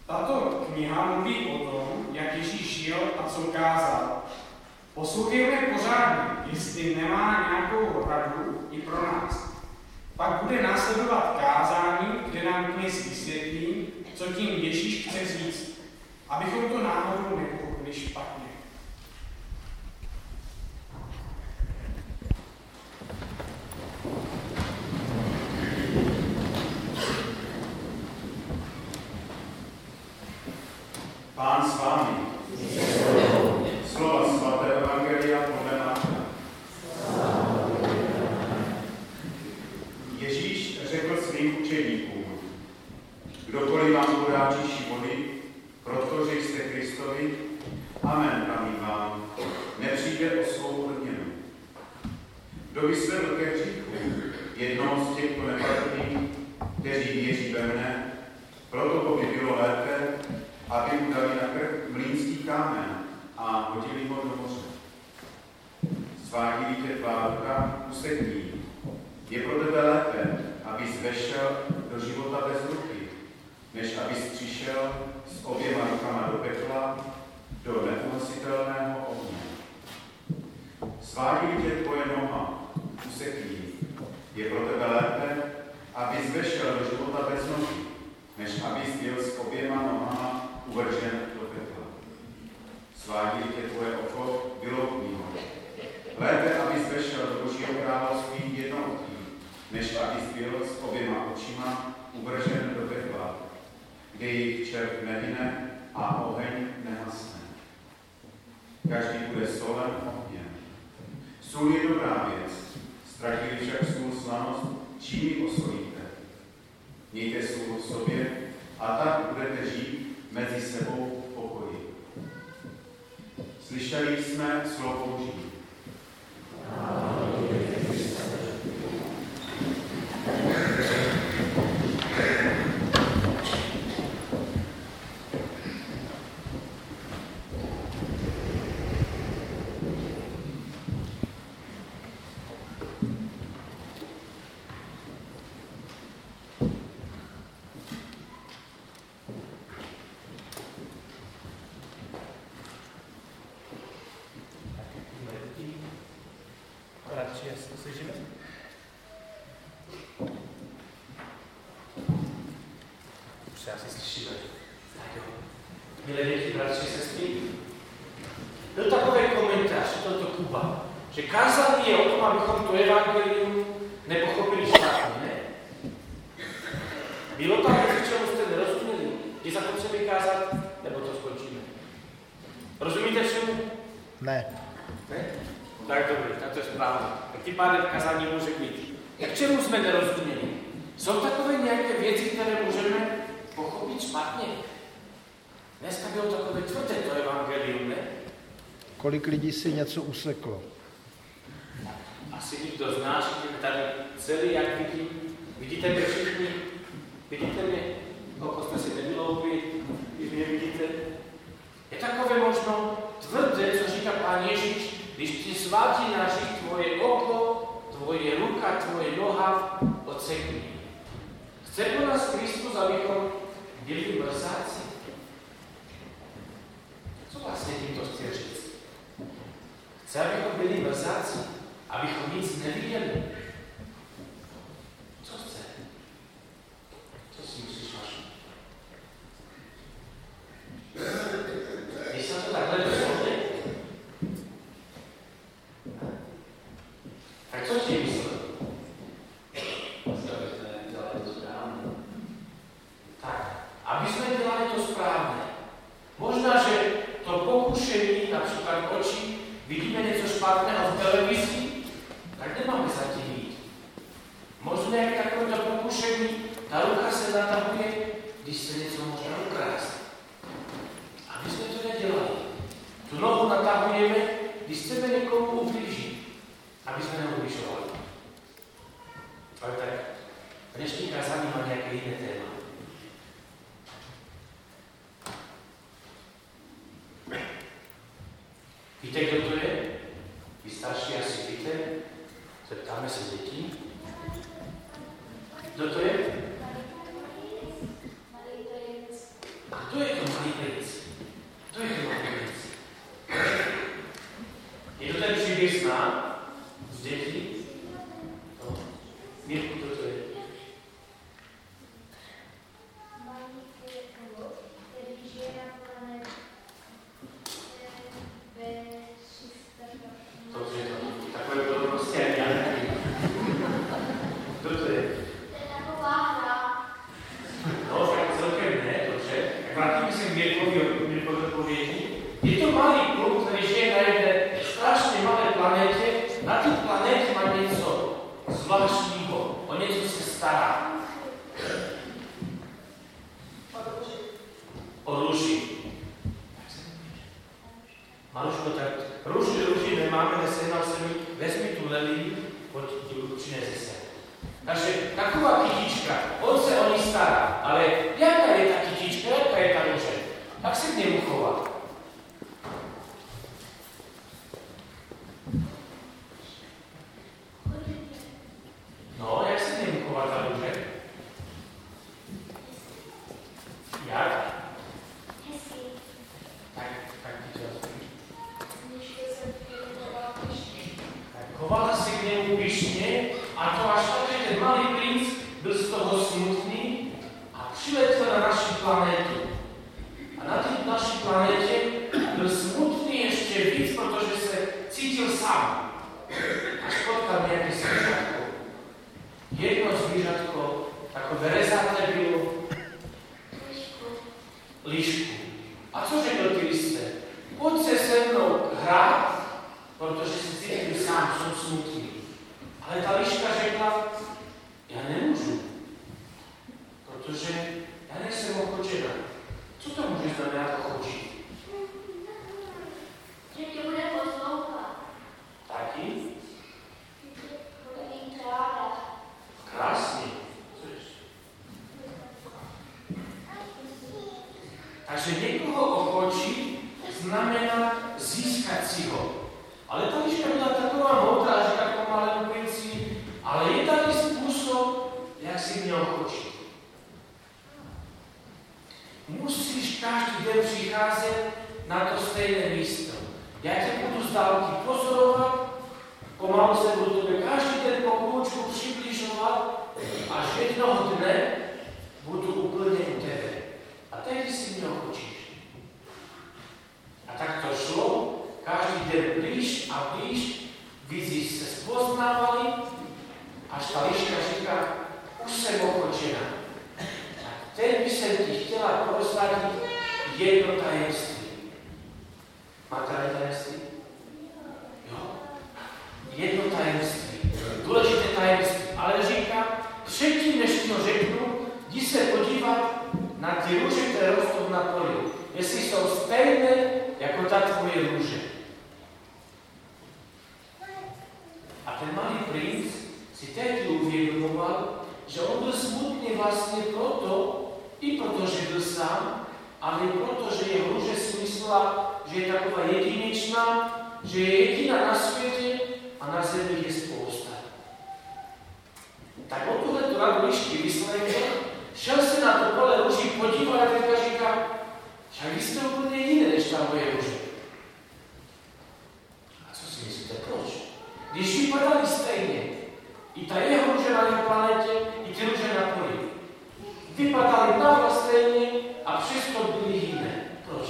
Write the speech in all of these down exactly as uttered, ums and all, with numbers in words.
Tato kniha mluví o tom, jak Ježíš žil a co kázal. Poslouchejme pořádně, jestli nemá nějakou radu i pro nás. Pak bude následovat kázání, kde nám kněz vysvětlí, co tím Ježíš chce říct, abychom to náhodou nepochopili špatně. Pán s vámi. Slova svatého evangelia podle Marka. Ježíš řekl svým učeníkům: Kdokoliv vám podáčí životy, protože jste Kristovi, amen pravím vám, nepřijde o svou odměnu. Kdo vysvedl ke hříchu jednoho z těchto nepatrných, kteří věří ve mne, proto by bylo lépe, aby mu dali na krk mlýnský kámen a hodili ho do moře. Svátí tě tvá ruka, usekni. Je pro tebe lépe, abys vešel do života bez ruky, než abys přišel s oběma rukama do pekla, do neuhasitelného ohně. Svátí tě tvoje noha, usekni. Je pro tebe lépe, abys vešel do života bez nohy, než abys byl s oběma nohama uvržen do pekla. Svádí tě tvoje oko, vyloupni ho. Lépe, abys vešel do Božího království jednotý, než abys byl s oběma očima uvržen do pekla, kde jejich čert nehyne a oheň nehasne. Každý bude solem ohněm. Sůl je dobrá věc, ztratili však sůl slanost, čím ji osolíte. Mějte sůl v sobě a tak budete žít mezi sebou v pokoji. Slyšeli jsme slovo Boží. Milé děti, bratři, sestry, byl takový komentář, toto Kuba, že kázání je o tom, abychom to evangelium nepochopili špatně, ne? Bylo tam něco, čemu jste nerozuměli? Je zapotřebí kázat, nebo to skončíme? Rozumíte všemu? Ne. Ne? Tak dobrý, tak to je správně. Tak tím pádem kázání může být. Jak čemu jsme nerozuměli? Jsou takové nějaké věci, které můžeme pochopit špatně? Dneska bylo takové tvrdé to evangelium, ne? Kolik lidí si něco useklo? Asi nikdo z nás, tady celý, jak vidím, vidíte mě všichni, vidíte mě, koho jsme si nevyloupili, když mě vidíte. Je takové možno tvrdé, co říká Pán Ježíš, když ti svátí naří tvoje oko, tvoje ruka, tvoje noha, odsekni. Chce po nás Kristus, abychom byli mrzáci? Co vlastně tímto chce říct? Chce, abychom byli mrzáci, abychom nic neviděli. Co chce? Co si myslíš, Vaši? Když se to takhle dozvolí? Tak co ti myslí? Tak, aby jsme dělali to správně. Možná, že to pokušení, například oči, vidíme něco špatného v televizi, tak nemáme zatím jít. Možná, jak takovéto pokušení, ta ruka se natahuje, když se něco možná ukrást. A my jsme to nedělali. Tu nohu natahujeme, když chceme někomu ublížit, aby jsme neubližovali. Ale tak, dnešní kázání má nějaké jiné téma. Víte, kdo to je? Vy starší asi víte? Zeptáme se dětí. Kdo to je? A kdo malý princ. To je ten malý princ. Je to ten příběh zná z dětí? No. Mirku, to to je. Dobře, to takové bylo prostě ani já nevím. Kdo to je? No, tak celkem ne, dobře. Tak vrátíme se k Mirkovi odpovědi. Je to malý kluk, který žije na jedné strašně malé planetě. Na té planetě má něco zvláštního. O něco se stará. O růži. Maruško, tak růži, růži nemáme, nesehnal jsem jí, vezmi tu lelí, pojď ti přinese se. Takže taková kytička, on se o ní stará, ale jaká je ta kytička, jaká je ta růže? Jak se k němu chová? No, jak se k němu chová ta růže? Jak? Tak, tak ti to tak chovala se k němu pyšně a to až tak, že ten malý princ byl z toho smutný a přiletěl na naši planetu. A na té naší planetě byl smutný ještě víc, protože se cítil sám. Až potkal nějaké zvířatko. Jedno zvířatko, takové rezaté bylo lišku. A co řekl ty lisce? Pojď se se mnou hrát, protože si cítil sám, jsem smutný. Ale ta liška řekla, já nemůžu, protože já nejsem ochočena. Co to může znamenat ochočit? Že tě bude poslouchat. Taky? Bude mít ráda. Krásně. Co ještě? Takže někoho ochočit znamená získat si ho. Ale ta liška byla taková moudrá, že tak pomalému princi, ale je tady způsob, jak si měl ochočit. Musíš každý den přicházet na to stejné místo. Já tě budu z dálky pozorovat, pomalu se budu tebe každý den po kůčku přibližovat, až jednoho dne budu úplně u tebe. A tehdy si mě ochočíš. A tak to šlo, každý den blíž a blíž, víc se spoznávali, až ta liška říká, už jsem ochočena. A teď by jsem ti chtěla prozradit jedno tajemství. Máte tajemství? Jo. Jedno tajemství. Důležité tajemství. Ale říká, předtím, než to řeknu, jdi se podívat na ty růže, které rostou na poli. Jestli jsou stejné, jako ta tvoje růže. A ten malý princ si tehdy uvědomoval, že on byl smutný vlastně proto, i protože byl sám, ale i proto, že jeho růže si myslela, že je taková jedinečná, že je jediná na světě a na zemi je spousta. Tak on tuhletu radu lišky vyslechl, šel se na to pole růží podívat a teďka říká, však vy jste úplně jiné než ta moje růže. A co si myslíte, proč? Když vypadali stejně, i ta jeho růže na jeho planetě, i ty růže na poli. Vypadaly náhle stejně a přesto byly jiné. Proč?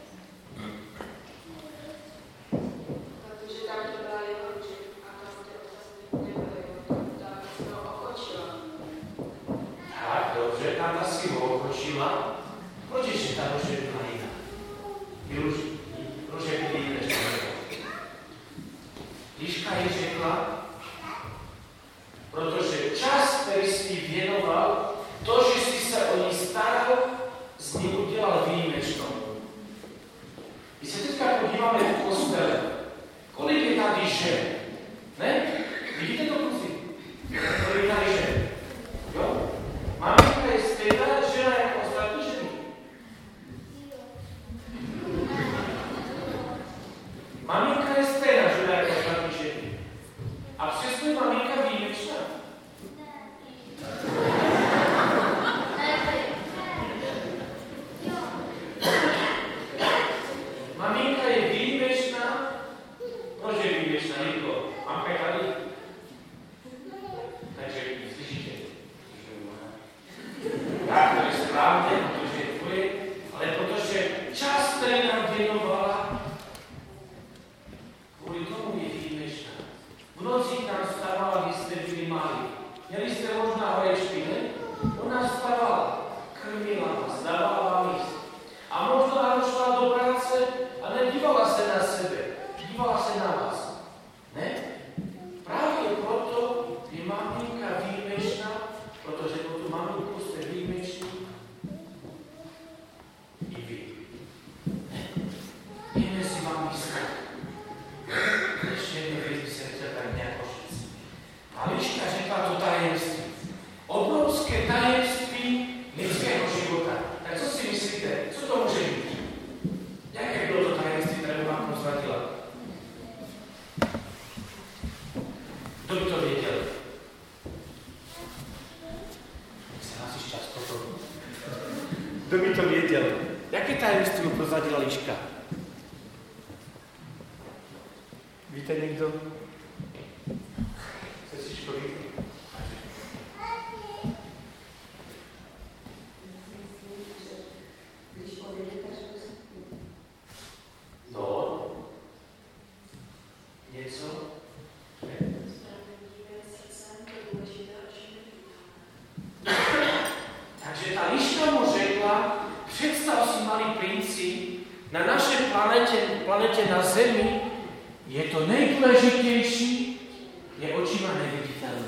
Protože tam to byla jeho růže a tam ty ostatní nebyly. Tam se ho ochočila. Tak, dobře, tam ta si ho ochočila. Proč ještě ta růže byla jiná? Ty růže byly jiné než liška jí řekla, protože čas, který jsi věnoval, to, že jsi se o ní staral, z ní udělal výjimečnou. Když se teďka podíváme v kostele, kolik je tady žen? Ne? Vidíte to, kluci? Kolik je tady žen? Jo? Maminka je stejná žena jako ostatní ženy. Kto by to věděl? Jaké tajemství mu prozradila Liška? Víte někdo? Sestřičko, víte? No. Něco? Takže ta Liška mu řekla, představ si, malý princi, na naší planetě, planetě na Zemi je to nejdůležitější, je očima neviditelné.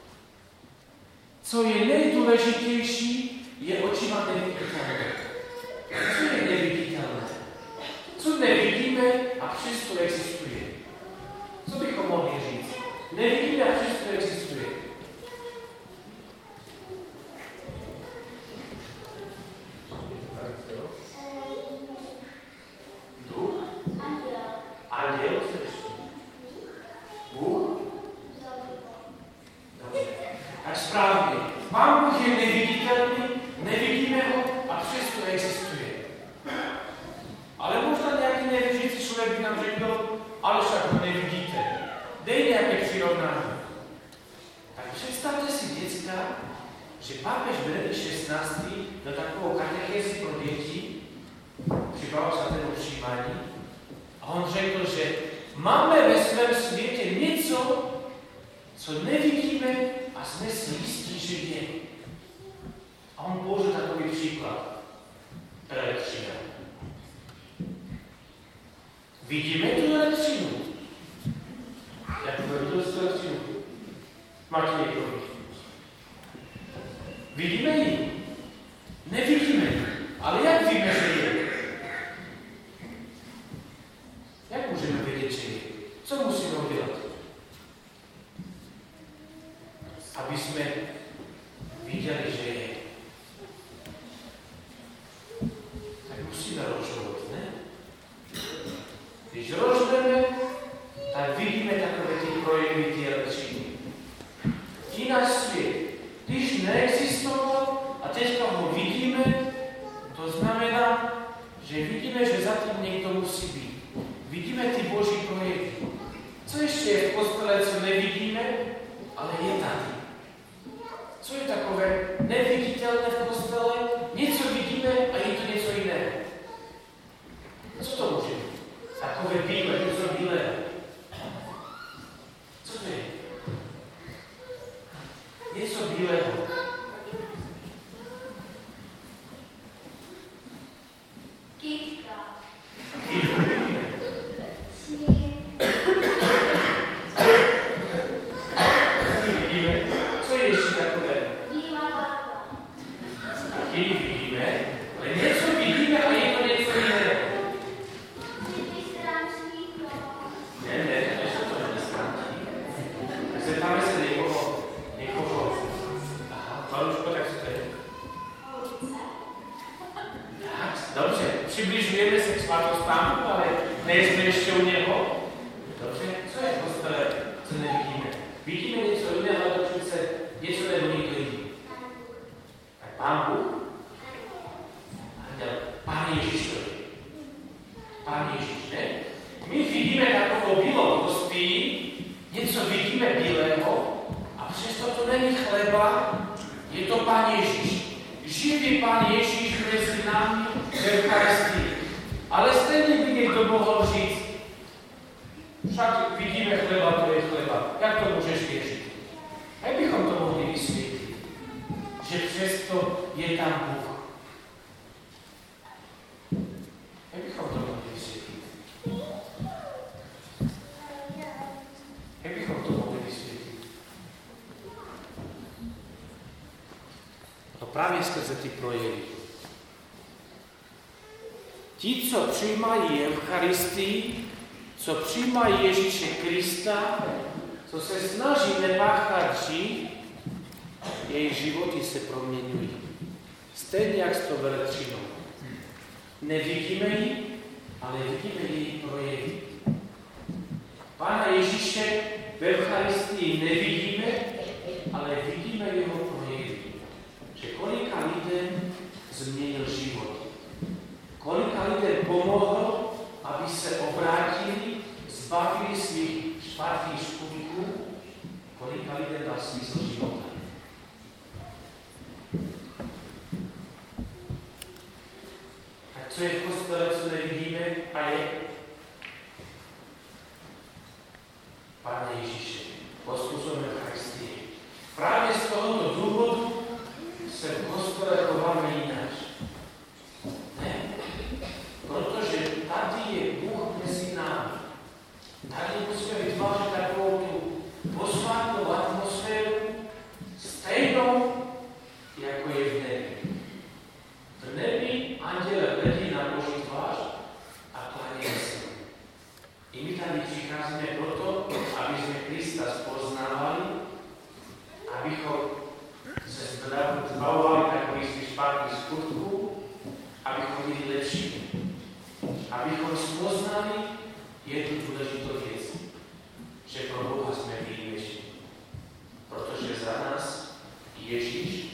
Co je nejdůležitější, je očima neviditelné. Co je neviditelné? Co nevidíme a přesto existuje? Co bychom mohli říct? Nevidíme a přesto existuje. Duch? Anděl? Bůh? Dobře. Tak správně. Pán Bůh je neviditelný, nevidíme ho a přesto existuje. Ale možná nějaký nevěřící člověk by nám řekl, ale však ho nevidíte. Dej nějaké přirovnání. Tak představte si, děcka, že pápež Benedikt šestnáctý do takovou katechézi pro děti přibával se tému přijímání a on řekl, že máme ve svém světě něco, co nevidíme a jsme si jistí, že je. A on použil takový příklad. Elektřina. Vidíme tu elektřinu. Jak budeme tu elektřinu? Máte několik. Vidíme ji? Nevidíme ji. Ale jak víme, že je? Jak můžeme vědět, že je? Co musíme udělat? Aby jsme viděli, že je. Tak musíme rozhodnout, ne? Když rozhodneme, tak vidíme takové ty projevy, ty elektřiny. Tí náš svět, když neexistoval a teďka ho vidíme, to znamená, že vidíme, že zatím někdo musí být. Vidíme ty boží projevy. Co ještě je v kostele, co nevidíme, ale je tady. Co je takové neviditelné v kostele? Něco vidíme a je to něco jiného. Co to může být? Takové bílé, něco bílého. Co to je? Něco bílého. Kytka. Vidíme. Co je ještě takové? Bílá barva. Taky vidíme, ale něco vidíme a je to něco jiného. Ne, ne, to to není stránky. Zeptáme se někoho, někoho. Aha, Maruško, tak co to je? Tak, dobře, přibližujeme se k svatostánku, ale nejsme ještě u něho. Dobře, co je v kostele, co nevidíme? Vidíme něco jiného, ale to přece něco nebo někdo jiný. Tak Pán Bůh? Anděl, Pán Ježíš to je. Pán Ježíš, ne? My vidíme takovou bílou kostí, něco vidíme bílého a přesto to není chleba, je to Pán Ježíš. Živý Pán Ježíš mezi námi v Eucharistii. Ale stejně by někdo mohl říct, však vidíme chleba, to je chleba. Jak to můžeš věřit? Jak bychom to mohli vysvětlit? Že přesto je tam Bůh. Jak bychom to mohli vysvětlit? Jak bychom to mohli vysvětlit? No právě skrze ty projevy. Ti, co přijímají Eucharistii, co přijímají Ježíše Krista, co se snaží nepáchat hřích, jejich životy se proměňují. Stejně jak s tou elektřinou. Nevidíme ji, ale vidíme její projevy. Pána Ježíše v Eucharistii nevidíme, ale vidíme jeho projevy. Že kolika lidem změnil život. Kolika lidé pomohlo, aby se obrátili, zbavili svých špatných skutků, kolika lidé dal smysl života. Tak co je v kostele, co nevidíme, a je Pána Ježíše, poskúsujeme Eucharistii. Právě z tohoto důvodu se v kostele chováme jináč. Ne, protože tady je Bůh mezi námi. Tady musíme vytvářet takovou tu posvátnou atmosféru, stejnou, jako je v nebi. V nebi anděle hledí na Boží tvář a klanějí se. I my tady přicházíme proto, aby jsme Krista spoznávali, abychom se zbavovali takových svých špatných skutků, abychom byli lepší. Abychom spoznali jednu důležitou věc, že pro Boha jsme výjimeční. Protože za nás Ježíš